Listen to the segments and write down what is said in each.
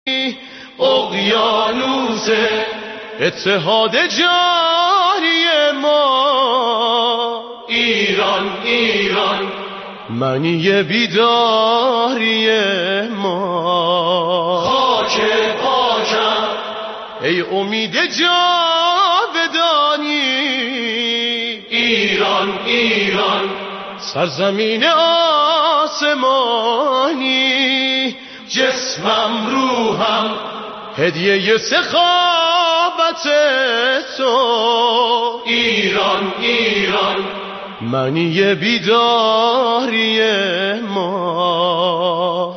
اقیانوس اتحاد جاری ما، ایران ایران معنی بیداری ما. خاک پاکم ای امید جاودانی، ایران ایران سرزمین آسمانی. جسمم روحم هدیه سخاوت تو، ایران ایران معنی بیداری ما.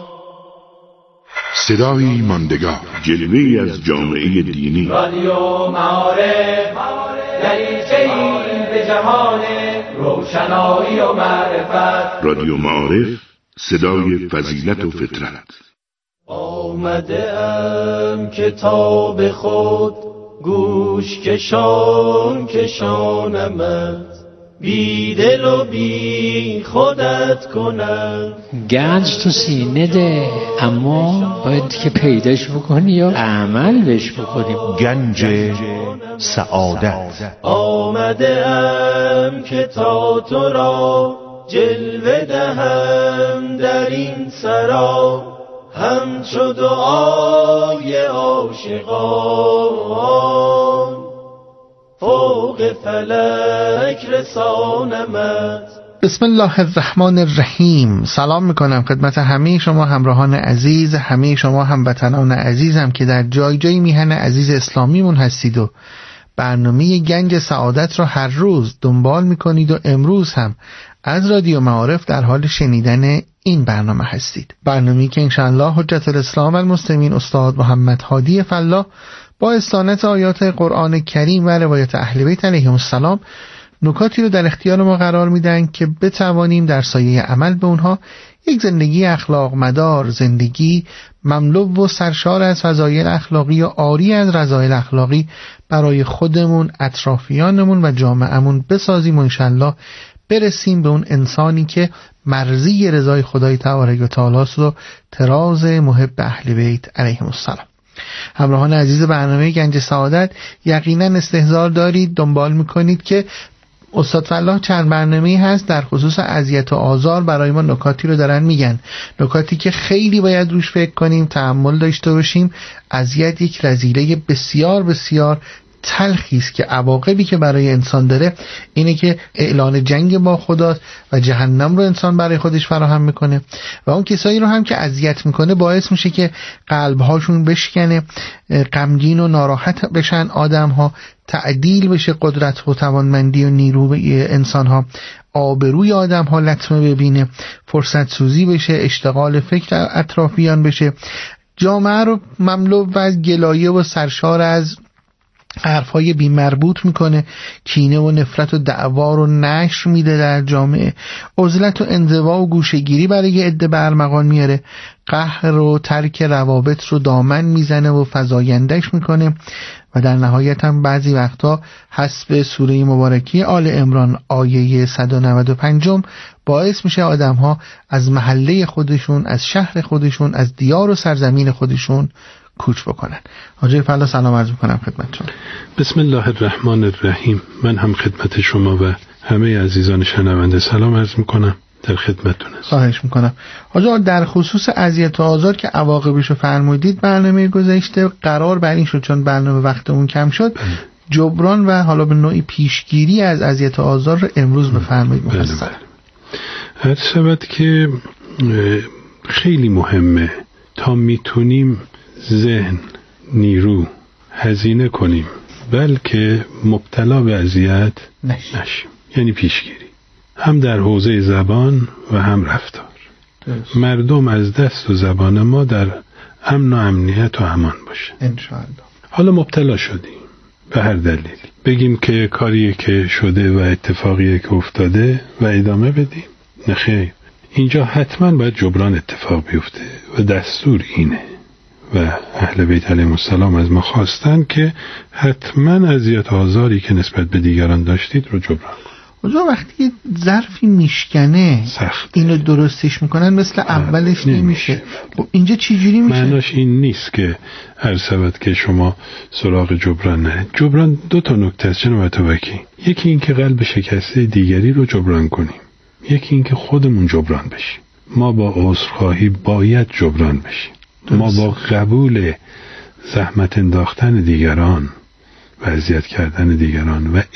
صدای ماندگار، جلوه‌ای از جامعه دینی. رادیو معارف، دریچه‌ای به جهان روشنایی و معرفت. رادیو معارف، صدای فضیلت و فطرت. آمده ام کتاب خود گوش کشان کشانمت، بی دل و بی خودت کنم. گنج تو سینه ده، اما باید که پیداش بکنی و عمل بهش بکنی. گنج سعادت. آمده ام که تا تو را جلوه دهم در این سرا، همچو دعای عاشقان فوق فلک رسانمت. بسم الله الرحمن الرحیم. سلام میکنم خدمت همه شما همراهان عزیز، همه شما هموطنان عزیزم که در جای جای میهن عزیز اسلامیمون هستید و برنامه گنج سعادت را هر روز دنبال میکنید و امروز هم از رادیو معارف در حال شنیدن این برنامه هستید. برنامه‌ای که انشاءالله حجت الاسلام المسلمین استاد محمد هادی فلاح با استعانت آیات قرآن کریم و روایت اهل بیت علیهم السلام نکاتی رو در اختیار ما قرار میدن که بتوانیم در سایه عمل به اونها یک زندگی اخلاق مدار، زندگی مملو و سرشار از فضایل اخلاقی و عاری از رذایل اخلاقی برای خودمون، اطرافیانمون و جامعهمون بسازیم و انشاءالله برسیم به اون انسانی که مرضی رضای خدای تبارک و تعالی است و طراز محب اهل بیت علیهم السلام. همراهان عزیز برنامه گنج سعادت، یقینا استحضار دارید، دنبال میکنید که استاد فلاح چند برنامه‌ای هست در خصوص اذیت و آزار برای ما نکاتی رو دارن میگن، نکاتی که خیلی باید روش فکر کنیم، تأمل داشته باشیم. اذیت یک رذیله بسیار بسیار تلخی است که عواقبی که برای انسان داره اینه که اعلان جنگ با خداست و جهنم رو انسان برای خودش فراهم میکنه و اون کسایی رو هم که اذیت میکنه باعث میشه که قلبهاشون بشکنه، غمگین و ناراحت بشن آدمها، تعدیل بشه قدرت و توانمندی و نیروی انسانها، آبروی آدمها لطمه ببینه، فرصت سوزی بشه، اشتغال فکر اطرافیان بشه، جامعه رو مملو و از گلایه و سرشار از حرفای بی مربوط میکنه، کینه و نفرت و دعوا رو نشر میده در جامعه، عزلت و انزوا و گوشه‌گیری برای عده برمغان میاره، قهر و ترک روابط رو دامن میزنه و فزایندش میکنه و در نهایت هم بعضی وقتا حسب سوره مبارکی آل عمران آیه 195 باعث میشه آدمها از محله خودشون، از شهر خودشون، از دیار و سرزمین خودشون کوچ بکنن. حاجی فلاح سلام عرض میکنم خدمتتون. بسم الله الرحمن الرحیم. من هم خدمت شما و همه عزیزان شنونده سلام عرض میکنم، در خدمتتون هستم. خواهش میکنم. حاجی در خصوص اذیت و آزار که عواقبش رو فرمودید، برنامه گذشته قرار بر این شد چون برنامه وقتمون کم شد جبران و حالا به نوعی پیشگیری از اذیت و آزار رو امروز بفرمایید مفصل. هر شود که خیلی مهمه تا میتونیم ذهن، نیرو هزینه کنیم بلکه مبتلا به اذیت نشیم، یعنی پیشگیری هم در حوزه زبان و هم رفتار. مردم از دست و زبان ما در امن و امنیت و امان باشه انشاءالله. حالا مبتلا شدیم به هر دلیلی، بگیم که کاریه که شده و اتفاقیه که افتاده و ادامه بدیم؟ نخیر، اینجا حتما باید جبران اتفاق بیفته و دستور اینه و اهل بیت علیهم السلام از ما خواستن که حتما اذیت و آزاری که نسبت به دیگران داشتید رو جبران کنید. حضور وقتی ظرفی میشکنه سخت اینو درستش میکنن مثل اولش نمیشه. خب اینجا چی جوری میشه؟ معناش این نیست که هر سبت که شما سراغ جبران نه. جبران 2 نکته است جناب اتابکی. یکی این که قلب شکسته دیگری رو جبران کنیم، یکی این که خودمون جبران بشیم. ما با عذرخواهی باید جبران بشیم. ما با قبول زحمت انداختن دیگران و اذیت کردن دیگران و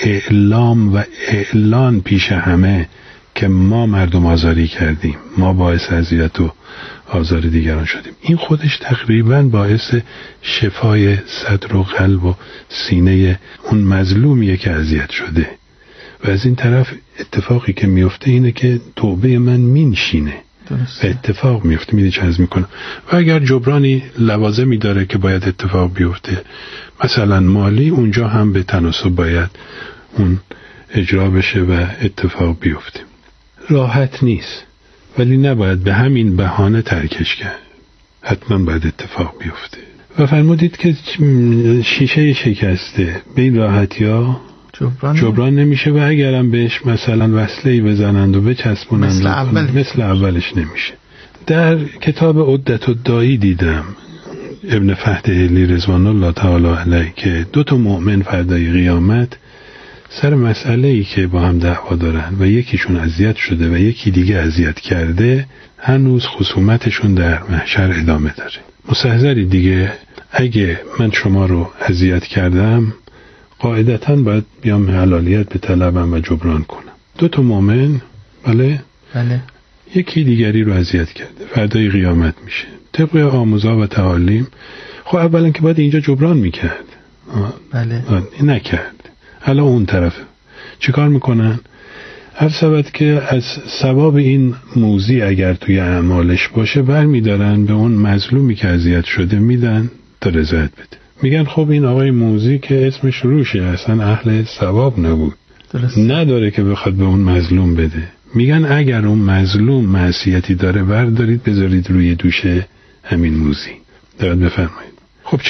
اعلان پیش همه که ما مردم آزاری کردیم، ما باعث اذیت و آزار دیگران شدیم، این خودش تقریباً باعث شفای صدر و قلب و سینه اون مظلومیه که اذیت شده. و از این طرف اتفاقی که میفته اینه که توبه من مینشینه و اتفاق میفته. میدی چه از میکنم. و اگر جبرانی لوازمی داره که باید اتفاق بیفته، مثلا مالی، اونجا هم به تناسب باید اون اجرا بشه و اتفاق بیفته. راحت نیست ولی نباید به همین بهانه ترکش کرد، حتما باید اتفاق بیفته. و فرمودید که شیشه شکسته به این راحتی ها جبران نمیشه و اگرم بهش مثلا وصله‌ای بزنند و بچسبونند مثل اولش نمیشه. در کتاب عدت الداعی دیدم ابن فهدهلی رضوان الله تعالی علیه که 2 مؤمن فردای قیامت سر مسئله‌ای که با هم دعوا دارن و یکیشون اذیت شده و یکی دیگه اذیت کرده، هنوز خصومتشون در محشر ادامه داره. مستحضری دیگه اگه من شما رو اذیت کردم قاعدتاً باید بیام حلالیت به طلبم و جبران کنم. 2 مؤمن بله یکی دیگری رو اذیت کرده، فردای قیامت میشه طبق آموزها و تعالیم. خب اولا که باید اینجا جبران میکرد، بله نکرد. حالا اون طرفه چی کار میکنن؟ هر سبت که از ثواب این موزی اگر توی اعمالش باشه برمیدارن به اون مظلومی که اذیت شده میدن تا رضایت بده. میگن خب این آقای موزی که اسمش روشه اصلا اهل ثواب نبود، نداره که بخواد به اون مظلوم بده. میگن اگر اون مظلوم معصیتی داره بردارید بذارید روی دوشه همین موزی. دارد بفرمایید. خب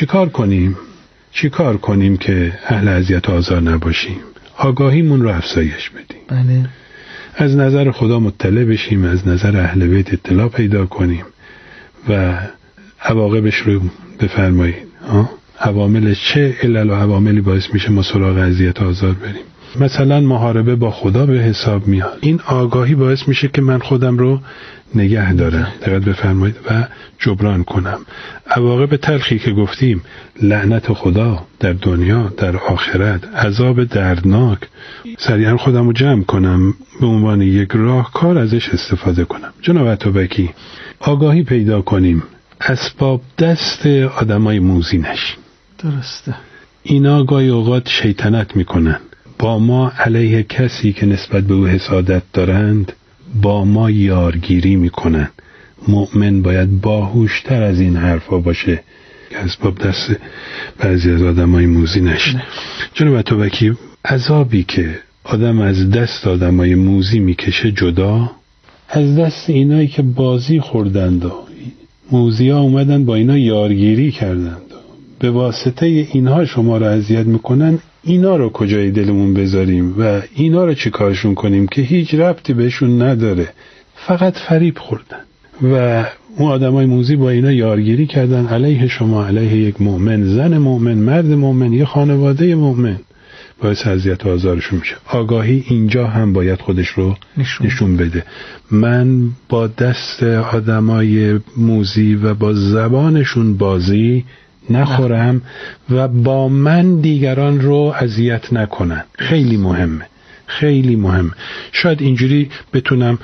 چی کار کنیم که اهل اذیت و آزار نباشیم؟ آگاهیمون رو افزایش بدیم. بله. از نظر خدا مطلع بشیم، از نظر اهل بیت اطلاع پیدا کنیم و عواقبش رو بفرمایید. عواملش چه علل و عواملی باعث میشه ما سراغ اذیت و آزار بریم؟ مثلا محاربه با خدا به حساب میاد. این آگاهی باعث میشه که من خودم رو نگه دارم، دقت بفرمایید، و جبران کنم. عواقب تلخی که گفتیم، لعنت خدا در دنیا، در آخرت، عذاب دردناک، سریعا خودم رو جمع کنم به عنوان یک راهکار ازش استفاده کنم. جناب اتابکی، آگاهی پیدا کنیم، اسباب دست آدمای موذی نشیم. درسته. اینا گاهی اوقات شیطنت میکنن با ما علیه کسی که نسبت به او حسادت دارند، با ما یارگیری میکنن. مؤمن باید باهوشتر از این حرفا باشه که اسباب دست بعضی از آدمای موذی نشه. جناب اتابکی، عذابی که آدم از دست آدمای موذی میکشه جدا از دست اینایی که بازی خوردند و موذی ها اومدن با اینا یارگیری کردند و به واسطه اینها شما رو اذیت میکنن، اینا رو کجای دلمون بذاریم و اینا رو چی کارشون کنیم که هیچ ربطی بهشون نداره، فقط فریب خوردن و اون آدمای موذی با اینا یارگیری کردن علیه شما، علیه یک مؤمن، زن مؤمن، مرد مؤمن، یه خانواده مؤمن، باعث اذیت و آزارشون میشه. آگاهی اینجا هم باید خودش رو نشون بده. من با دست آدمای موذی و با زبانشون بازی نخورم و با من دیگران رو اذیت نکنن. خیلی مهمه، خیلی مهم. شاید اینجوری بتونم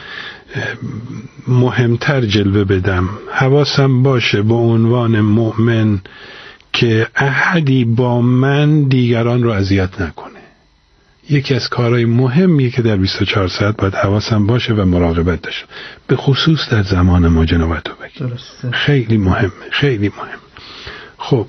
مهمتر جلوه بدم. حواسم باشه به عنوان مؤمن که احدی با من دیگران رو اذیت نکنه. یکی از کارهای مهمیه که در 24 ساعت باید حواسم باشه و مراقبت داشتم، به خصوص در زمان ما جناب اتابکی. خیلی مهمه، خیلی مهم. خب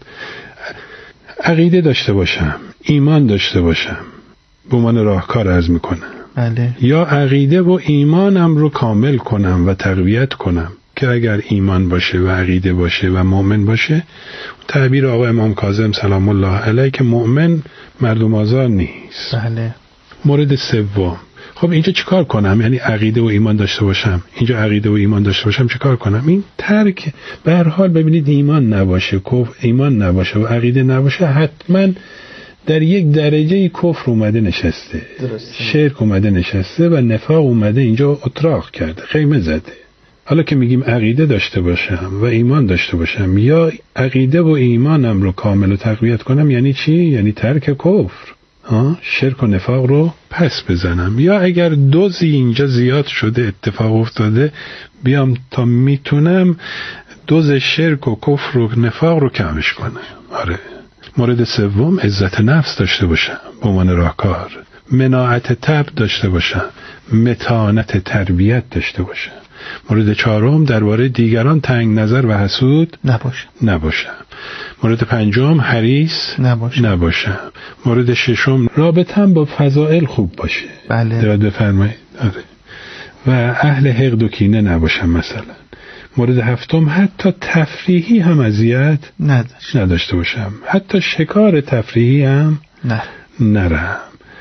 عقیده داشته باشم، ایمان داشته باشم، به عنوان راهکار عرض میکنم. بله. یا عقیده و ایمانم رو کامل کنم و تقویت کنم که اگر ایمان باشه و عقیده باشه و مؤمن باشه، تعبیر آقا امام کاظم سلام الله علیه که مؤمن مردم آزار نیست. بله. مورد سوم، خب اینجا چیکار کنم؟ یعنی عقیده و ایمان داشته باشم، اینجا عقیده و ایمان داشته باشم چیکار کنم؟ این ترک به هر حال ببینید ایمان نباشه، ایمان نباشه و عقیده نباشه، حتما در یک درجه کفر اومده نشسته، شرک اومده نشسته و نفاق اومده اینجا اتراق کرده، خیمه زده. حالا که میگیم عقیده داشته باشم و ایمان داشته باشم، یا عقیده و ایمانم رو کامل و تقویت کنم، یعنی چی؟ یعنی ترک کفر، شرک و نفاق رو پس بزنم. یا اگر دوزی اینجا زیاد شده، اتفاق افتاده، بیام تا میتونم دوز شرک و کفر و نفاق رو کمش کنم. آره. مورد سوم عزت نفس داشته باشم به عنوان راهکار، مناعت طبع داشته باشم، متانت تربیت داشته باشم. مورد چهارم درباره دیگران تنگ نظر و حسود نباشم. مورد پنجم حریص نباشم. مورد ششم رابطم با فضائل خوب باشه. بله. دقت بفرمایید. آره. و اهل حقد و کینه نباشم مثلا. مورد هفتم حتی تفریحی هم اذیت نداشته باشم، حتی شکار تفریحی هم نرم.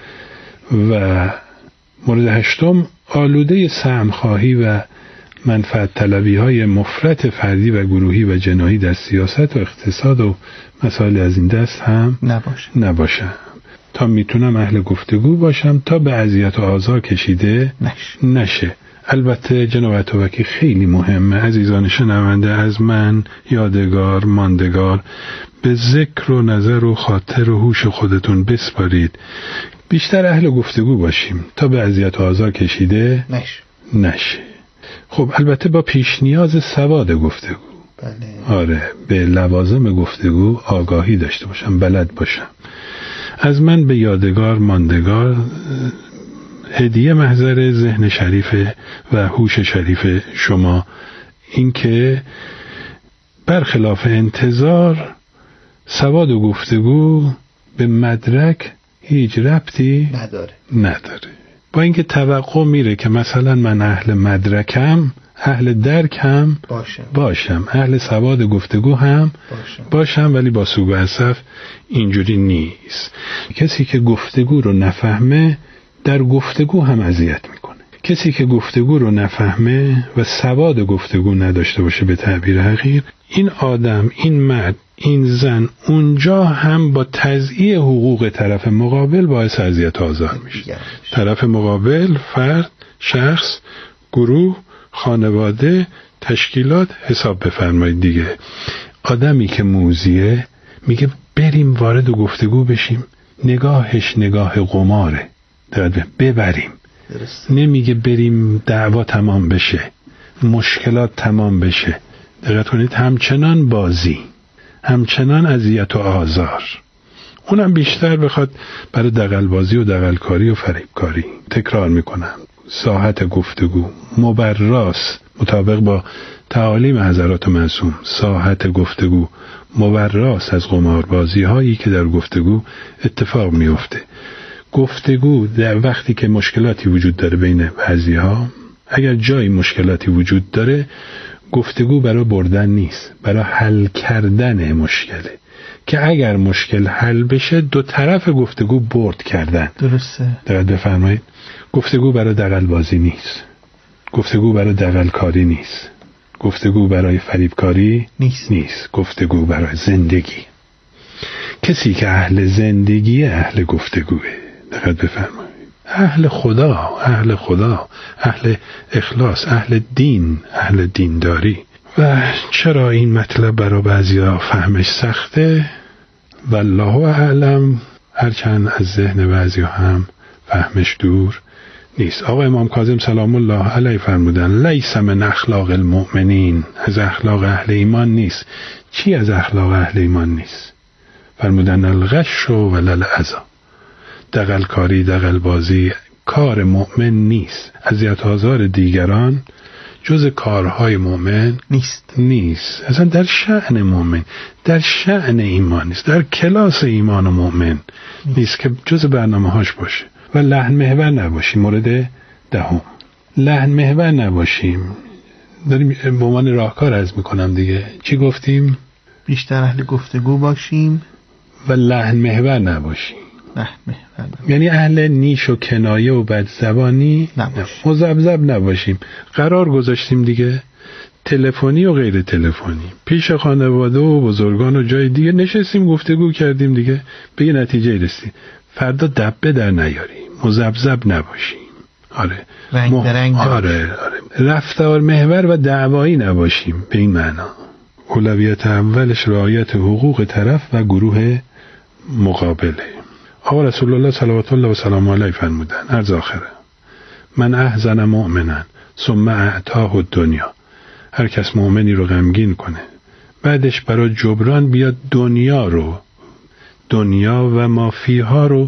و مورد هشتم آلوده سهمخواهی و منفعت طلبی های مفرط فردی و گروهی و جناحی در سیاست و اقتصاد و مسائل از این دست هم نباشم. تا میتونم اهل گفتگو باشم تا به اذیت و آزار کشیده نشه. البته جناب اتابکی خیلی مهمه عزیزان شنونده، از من یادگار ماندگار به ذکر و نظر و خاطر و هوش خودتون بسپارید بیشتر اهل گفتگو باشیم تا به اذیت و آزار کشیده نشه. خب البته با پیش نیاز سواد گفتگو. بله. آره، به لوازم گفتگو آگاهی داشته باشم، بلد باشم. از من به یادگار ماندگار هدیه محضر ذهن شریف و هوش شریف شما این که برخلاف انتظار سواد و گفتگو به مدرک هیچ ربطی نداره. با اینکه توقع میره که مثلا من اهل مدرکم، اهل درک هم باشم، اهل سواد گفتگو هم باشم، ولی با سوء اسف اینجوری نیست. کسی که گفتگو رو نفهمه در گفتگو هم اذیت میکنه. کسی که گفتگو رو نفهمه و سواد گفتگو نداشته باشه به تعبیر حقیر، این آدم، این مرد، این زن اونجا هم با تضییع حقوق طرف مقابل باعث اذیت و آزار میشه. طرف مقابل، فرد، شخص، گروه، خانواده، تشکیلات، حساب بفرمایید دیگه. آدمی که موذیه میگه بریم وارد گفتگو بشیم، نگاهش نگاه قماره، ببریم. نمیگه بریم دعوا تمام بشه، مشکلات تمام بشه. دقت کنید، همچنان بازی، همچنان اذیت و آزار. اونم بیشتر بخواد برای دغل‌بازی و دغل‌کاری و فریبکاری. تکرار میکنم، ساحت گفتگو مبراس مطابق با تعالیم حضرات معصوم، ساحت گفتگو مبراس از قماربازی هایی که در گفتگو اتفاق میفته. گفتگو در وقتی که مشکلاتی وجود داره بین بعضی‌ها، اگر جایی مشکلاتی وجود داره، گفتگو برای بردن نیست، برای حل کردن مشکله، که اگر مشکل حل بشه دو طرف گفتگو برد کردن. درسته. دقت بفرمایید. گفتگو برای دغل‌بازی نیست، گفتگو برای دغل‌کاری نیست، گفتگو برای فریبکاری نیست، گفتگو برای زندگی. کسی که اهل زندگی اهل گفتگوه. دقت بفرمایید. اهل خدا، اهل خدا، اهل اخلاص، اهل دین، اهل دینداری. و چرا این مطلب برای بعضیا فهمش سخته؟ والله اعلم، هرچند از ذهن بعضیا هم فهمش دور نیست. آقا امام کاظم سلام الله علیه فرمودن لیس من اخلاق المؤمنین، از اخلاق اهل ایمان نیست. چی از اخلاق اهل ایمان نیست؟ فرمودن الغش وللعذا، دغل‌کاری، دغل‌بازی کار مؤمن نیست. اذیت و آزار دیگران جز کارهای مؤمن نیست. اصلا در شأن مؤمن، در شأن ایمان نیست، در کلاس ایمان مؤمن نیست که جز برنامه‌هاش باشه. و لحن محور نباشیم. مورد دهم، لحن محور نباشیم. داریم به عنوان راهکار عرض میکنم دیگه. چی گفتیم؟ بیشتر اهل گفتگو باشیم و لحن محور نباشیم. یعنی اهل نیش و کنایه و بدزبانی مذبذب نباشیم. قرار گذاشتیم دیگه، تلفنی و غیر تلفنی، پیش خانواده و بزرگان و جای دیگه نشستیم گفتگو کردیم دیگه، به یه نتیجه رسیدیم. فردا دبه در نیاریم، مذبذب نباشیم. آره رنگ برنگ آره رفتار محور و دعوایی نباشیم. به این معنا اولویت اولش رعایت حقوق طرف و گروه مقابله. آقا رسول الله صلوات الله و سلام علیه فرمودن عرض آخره: من احزن مؤمنا ثم اعطاه الدنیا. هر کس مؤمنی رو غمگین کنه بعدش برای جبران بیاد دنیا و ما فیها رو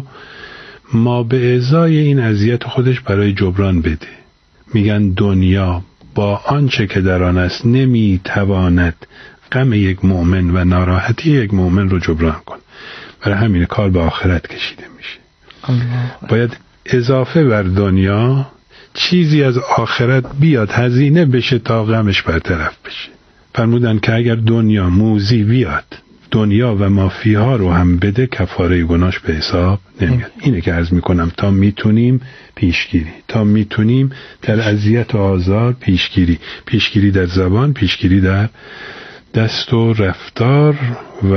ما به ازای این اذیت خودش برای جبران بده. میگن دنیا با آنچه که در آن است نمیتواند غم یک مؤمن و ناراحتی یک مؤمن رو جبران کن. برای همین کار به آخرت کشیده میشه. باید اضافه بر دنیا چیزی از آخرت بیاد هزینه بشه تا غمش برطرف بشه. فرمودن که اگر دنیا موزی بیاد دنیا و مافیها رو هم بده کفاره گناهش به حساب نمیاد. اینه که عرض میکنم تا میتونیم پیشگیری، تا میتونیم در اذیت و آزار پیشگیری در زبان، پیشگیری در دست و رفتار. و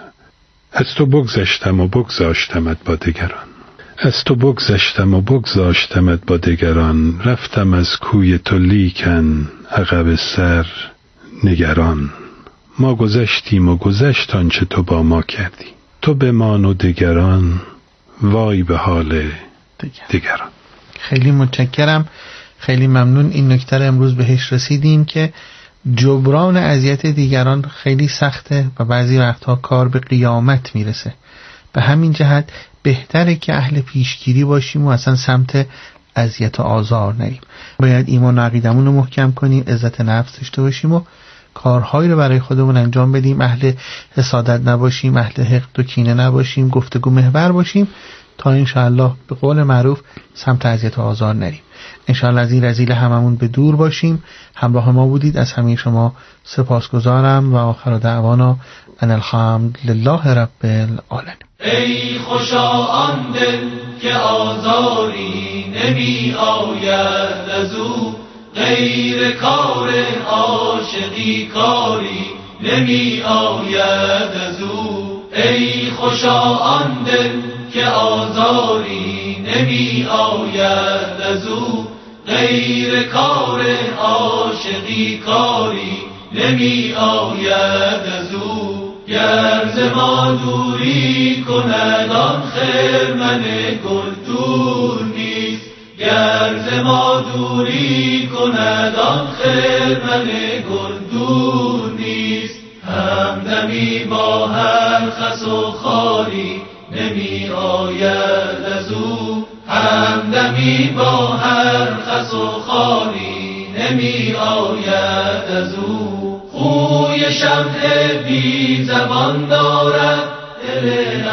از تو بگذشتم و بگذاشتمت با دگران، از تو بگذشتم و بگذاشتمت با دگران، رفتم از کوی تو لیکن عقب سر نگران. ما گذشتیم و گذشت آنچه تو با ما کردی، تو بمان و دگران وای به حال دگران. خیلی متشکرم، خیلی ممنون. این نکته امروز بهش رسیدیم که جبران اذیت دیگران خیلی سخته و بعضی وقتها کار به قیامت میرسه. به همین جهت بهتره که اهل پیشگیری باشیم و اصلا سمت اذیت و آزار نریم. باید ایمان و عقیدمون رو محکم کنیم، عزت نفس داشته باشیم و کارهایی رو برای خودمون انجام بدیم. اهل حسادت نباشیم، اهل حقد و کینه نباشیم، گفتگو محور باشیم تا انشاءالله به قول معروف سمت اذیت و آزار نریم. انشاءالله از این رذیل هممون به دور باشیم. همراه ما بودید، از همه شما سپاسگزارم و آخر دعوانا ان الحمد لله رب العالمین. ای خوشا آن دل که آزاری نمی آید از او، غیر کار عاشقی کاری نمی آید از او. ای خوشا آن دل که آزاری نمی آید از او، غیر کار عاشقی کاری نمی آید از او. گر ز ما دوری کند آن خرمن گل دور نیست، گر ز ما دوری کند آن خرمن گل دور نیست. همدمی با هر خس و خاری نمی آید از او، همدمی با هر خس و خاری نمی آید از او. خوی شمع بی زبان دارد دل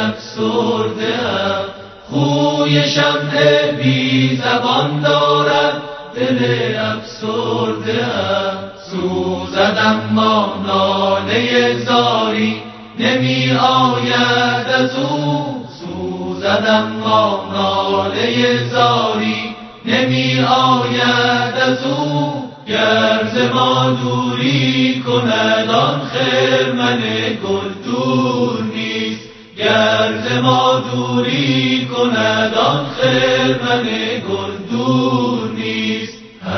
افسرده ام، خوی شمع بی زبان دارد دل افسرده ام. سوزدم ما ناله زاری نمی آید از او، سوزدم ما ناله زاری نمی آید از او. گر ز ما دوری کند آن خرمن گل دور نیست، گر ز ما دوری کند آن خرمن گل دور نیست.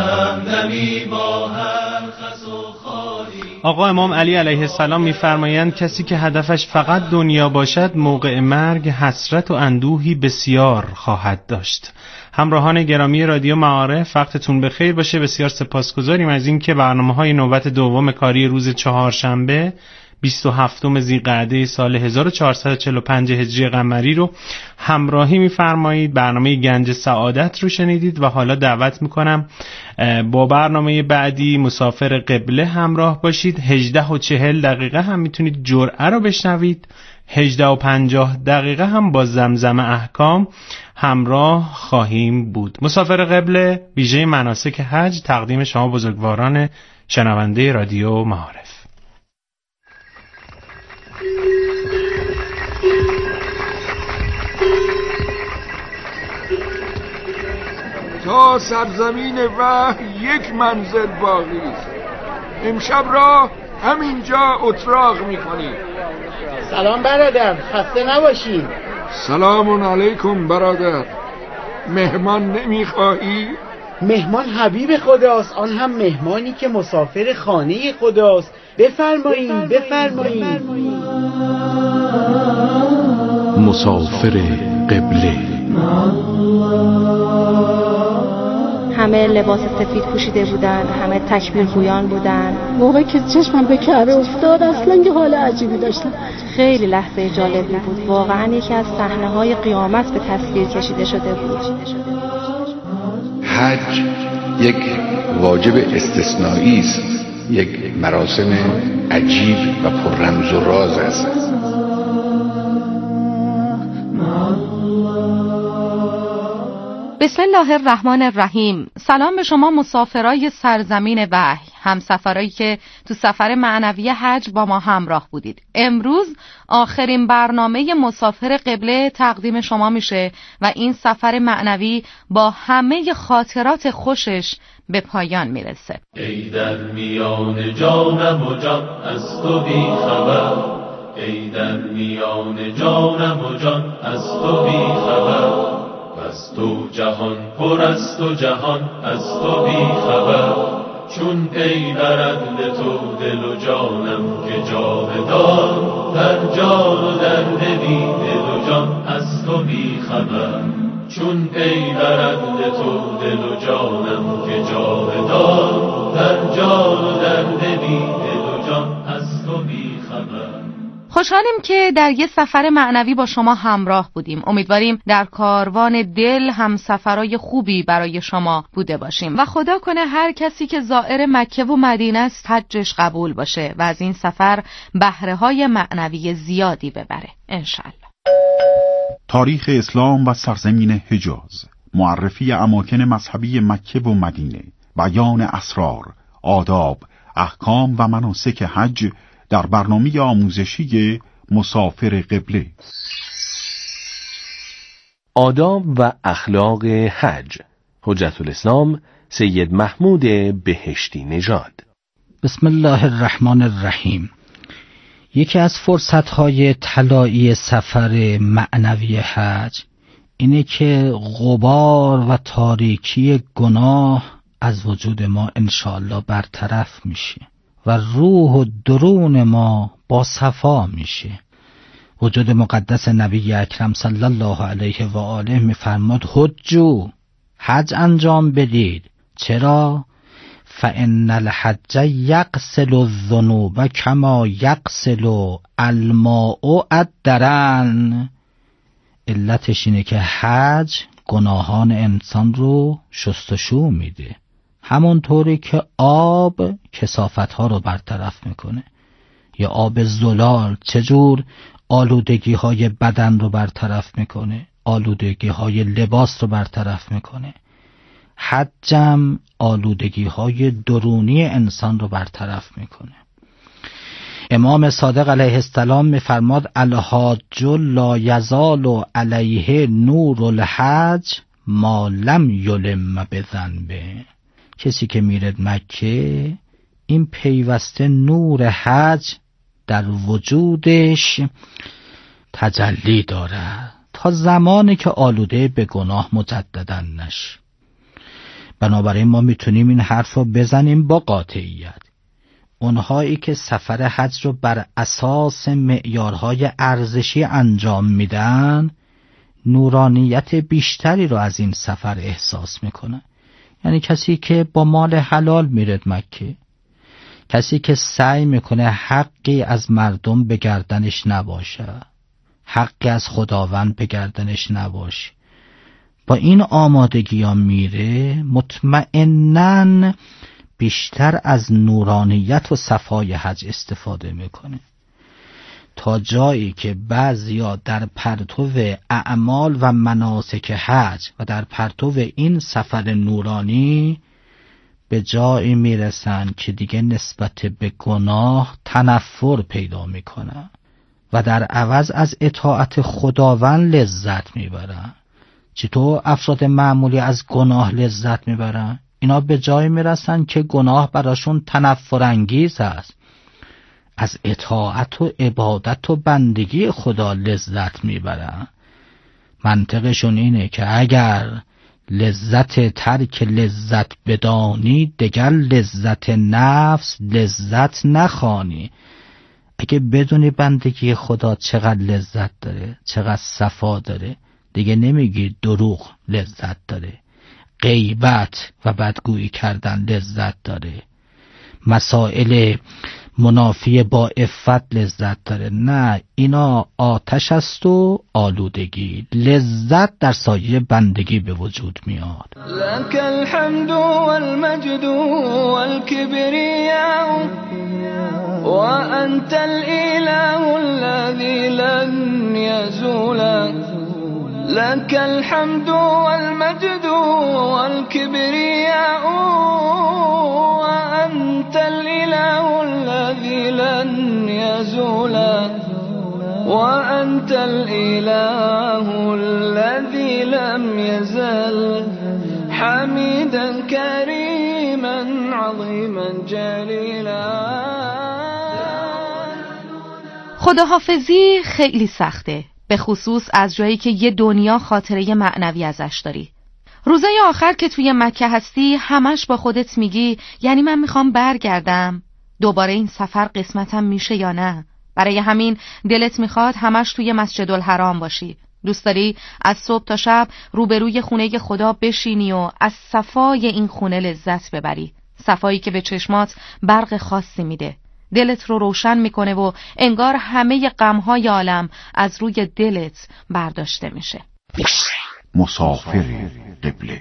همدمی با هر خس و خاری. آقا امام علی علیه السلام می‌فرمایند کسی که هدفش فقط دنیا باشد موقع مرگ حسرت و اندوهی بسیار خواهد داشت. همراهان گرامی رادیو معارف، وقتتون بخیر باشه. بسیار سپاسگزاریم از این که برنامه‌های نوبت دوم کاری روز چهارشنبه 27 ذیقعده سال 1445 هجری قمری رو همراهی می‌فرمایید. برنامه گنج سعادت رو شنیدید و حالا دعوت می‌کنم با برنامه بعدی مسافر قبله همراه باشید. 18:40 هم میتونید جرعه رو بشنوید. 18:50 هم با زمزم احکام همراه خواهیم بود. مسافر قبله ویژه مناسک حج تقدیم شما بزرگواران شنونده رادیو معارف. تا سرزمین وحی یک منزل باقی است. امشب را همینجا اتراق میکنیم. سلام برادر، خسته نباشید. سلام علیکم برادر. مهمان نمیخواهی؟ مهمان حبیب خداست، آن هم مهمانی که مسافر خانه خداست. بفرمایید بفرمایید. مسافر قبله. همه لباس سفید پوشیده بودن، همه تکبیرگویان بودن. موقعی که چشمم به کعبه افتاد اصلا یه حال عجیبی داشتم. خیلی لحظه جالبی بود، واقعا یکی از صحنه‌های قیامت به تصویر کشیده شده بود. حج یک واجب استثنایی است، یک مراسم عجیب و پر رمز و راز است. بسم الله الرحمن الرحیم. سلام به شما مسافرای سرزمین وحی، همسفرایی که تو سفر معنوی حج با ما همراه بودید. امروز آخرین برنامه مسافر قبله تقدیم شما میشه و این سفر معنوی با همه خاطرات خوشش به پایان میرسه. ای در میان جانم و جان از تو بی خبر، ای در میان جانم و جان از تو بی خبر. از تو جهان پر است و جهان از تو بی خبر. چون ای برند تو دل و جانم که جاودان، در جان و در دلی دل و جان از تو بی خبر. چون ای برند تو دل و جانم که جاودان، در جان و در دلی دل و جان از تو بی خبر. خوشحالیم که در یه سفر معنوی با شما همراه بودیم. امیدواریم در کاروان دل هم سفرهای خوبی برای شما بوده باشیم و خدا کنه هر کسی که زائر مکه و مدینه است حجش قبول باشه و از این سفر بهره‌های معنوی زیادی ببره انشالله. تاریخ اسلام و سرزمین حجاز، معرفی اماکن مذهبی مکه و مدینه، بیان اسرار، آداب، احکام و مناسک حج در برنامه آموزشی مسافر قبله. آداب و اخلاق حج، حجت الاسلام سید محمود بهشتی نژاد. بسم الله الرحمن الرحیم. یکی از فرصت‌های طلایی سفر معنوی حج اینه که غبار و تاریکی گناه از وجود ما انشاءالله برطرف میشه و روح و درون ما با صفا میشه. وجود مقدس نبی اکرم صلی الله علیه و آله میفرماد حجو، حج انجام بدید. چرا؟ فإن الحج یغسل الذنوب کما یغسل الماء الدرن. علتش اینه که حج گناهان انسان رو شستشو میده، همونطوری که آب کثافت‌ها رو برطرف میکنه. یا آب زلال چجور آلودگی‌های بدن رو برطرف میکنه، آلودگی‌های لباس رو برطرف میکنه. حجم آلودگی‌های درونی انسان رو برطرف میکنه. امام صادق علیه السلام میفرماد الحاج لا یزال علیه نور الحج ما لم یلم بذنبه. کسی که میره مکه این پیوسته نور حج در وجودش تجلی داره تا زمانی که آلوده به گناه مجددا نشه. بنابراین ما میتونیم این حرف رو بزنیم با قاطعیت. اونهایی که سفر حج رو بر اساس معیارهای ارزشی انجام میدن نورانیت بیشتری رو از این سفر احساس میکنن. یعنی کسی که با مال حلال میره مکه، کسی که سعی میکنه حقی از مردم به گردنش نباشه، حقی از خداوند به گردنش نباشه، با این آمادگی ها میره، مطمئناً بیشتر از نورانیت و صفای حج استفاده میکنه. تا جایی که بعضیا در پرتو اعمال و مناسک حج و در پرتو این سفر نورانی به جایی میرسن که دیگه نسبت به گناه تنفر پیدا میکنن و در عوض از اطاعت خداوند لذت میبرن. چطور افراد معمولی از گناه لذت میبرن؟ اینا به جای میرسن که گناه براشون تنفرانگیز است. از اطاعت و عبادت و بندگی خدا لذت میبرن. منطقشون اینه که اگر لذت ترک لذت بدانی، دگر لذت نفس لذت نخوانی. اگه بدونی بندگی خدا چقدر لذت داره، چقدر صفا داره، دیگه نمیگی دروغ لذت داره، غیبت و بدگویی کردن لذت داره، مسائل منافی با عفت لذت داره. نه، اینا آتش است و آلودگی. لذت در سایه بندگی به وجود میاد. لك الحمد والمجد والكبرياء وأنت الإله الذي لن يزول. لك الحمد والمجد والكبرياء وأنت الإله الذي لن يزول. وأنت الإله الذي لم يزل حميدا كريما عظيما جليلا. خداحافظی خیلی سخته، به خصوص از جایی که یه دنیا خاطره معنوی ازش داری. روزای آخر که توی مکه هستی همش با خودت میگی یعنی من میخوام برگردم، دوباره این سفر قسمتم میشه یا نه. برای همین دلت میخواد همش توی مسجد الحرام باشی. دوست داری از صبح تا شب روبروی خونه خدا بشینی و از صفای این خونه لذت ببری، صفایی که به چشمات برق خاصی میده، دلت رو روشن میکنه و انگار همه غمهای عالم از روی دلت برداشته میشه. مسافر قبله.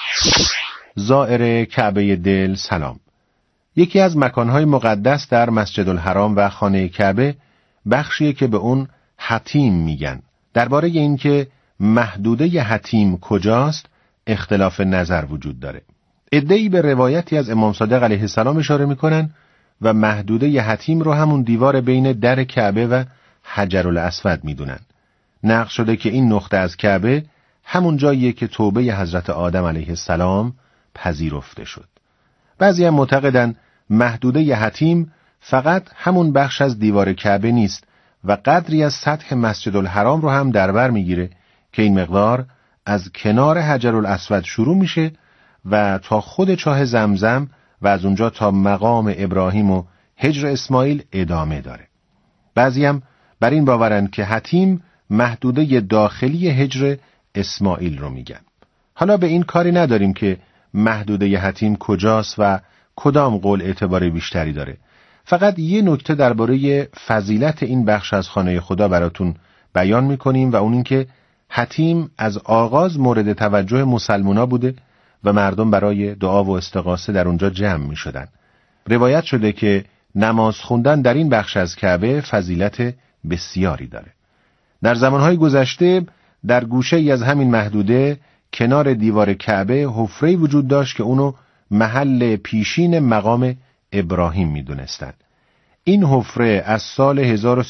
زائر کعبه دل سلام. یکی از مکانهای مقدس در مسجد الحرام و خانه کعبه بخشیه که به اون حتیم میگن. درباره این که محدوده حتیم کجاست اختلاف نظر وجود داره. عده‌ای به روایتی از امام صادق علیه السلام اشاره میکنن و محدوده حتیم رو همون دیوار بین در کعبه و حجر الاسود میدونن. نقل شده که این نقطه از کعبه همون جاییه که توبه حضرت آدم علیه السلام پذیرفته شد. بعضی هم معتقدن محدوده حتیم فقط همون بخش از دیوار کعبه نیست و قدری از سطح مسجد الحرام رو هم در بر میگیره که این مقدار از کنار حجر الاسود شروع میشه و تا خود چاه زمزم و از اونجا تا مقام ابراهیم و حجر اسماعیل ادامه داره. بعضی هم بر این باورن که حتیم محدوده داخلی حجر اسماعیل رو میگن. حالا به این کاری نداریم که محدوده حتیم کجاست و کدام قول اعتبار بیشتری داره. فقط یه نکته درباره فضیلت این بخش از خانه خدا براتون بیان میکنیم و اون این که حتیم از آغاز مورد توجه مسلمونا بوده و مردم برای دعا و استغاثه در اونجا جمع می شدن. روایت شده که نماز خوندن در این بخش از کعبه فضیلت بسیاری داره. در زمانهای گذشته در گوشه ای از همین محدوده کنار دیوار کعبه حفره‌ای وجود داشت که اونو محل پیشین مقام ابراهیم می دونستن. این حفره از سال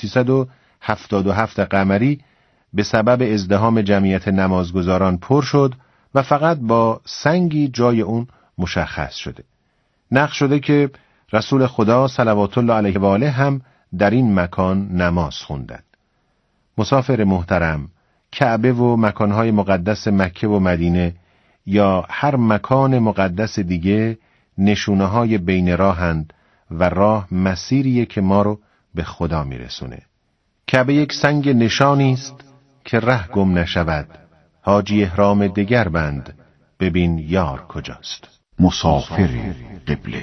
1377 قمری به سبب ازدحام جمعیت نمازگزاران پر شد و فقط با سنگی جای اون مشخص شده. نقل شده که رسول خدا صلوات الله علیه و آله هم در این مکان نماز خوندند. مسافر محترم، کعبه و مکانهای مقدس مکه و مدینه یا هر مکان مقدس دیگه نشونه‌های بین راهند و راه مسیریه که ما رو به خدا میرسونه. کعبه یک سنگ نشانی است که ره گم نشود. حاجی احرام دگر بند، ببین یار کجاست. مسافر قبله.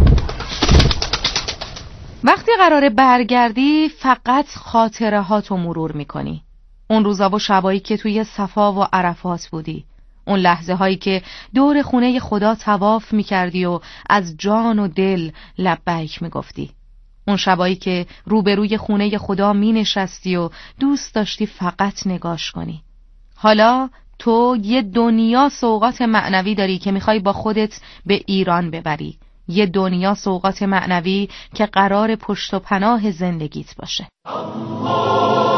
وقتی قراره برگردی فقط خاطره هاتو مرور میکنی. اون روزا و شبایی که توی صفا و عرفات بودی، اون لحظه هایی که دور خونه خدا طواف میکردی و از جان و دل لبیک میگفتی، اون شبایی که روبروی خونه خدا مینشستی و دوست داشتی فقط نگاش کنی. حالا تو یه دنیا سوغات معنوی داری که میخوای با خودت به ایران ببری، یه دنیا سوغات معنوی که قرار پشت و پناه زندگیت باشه.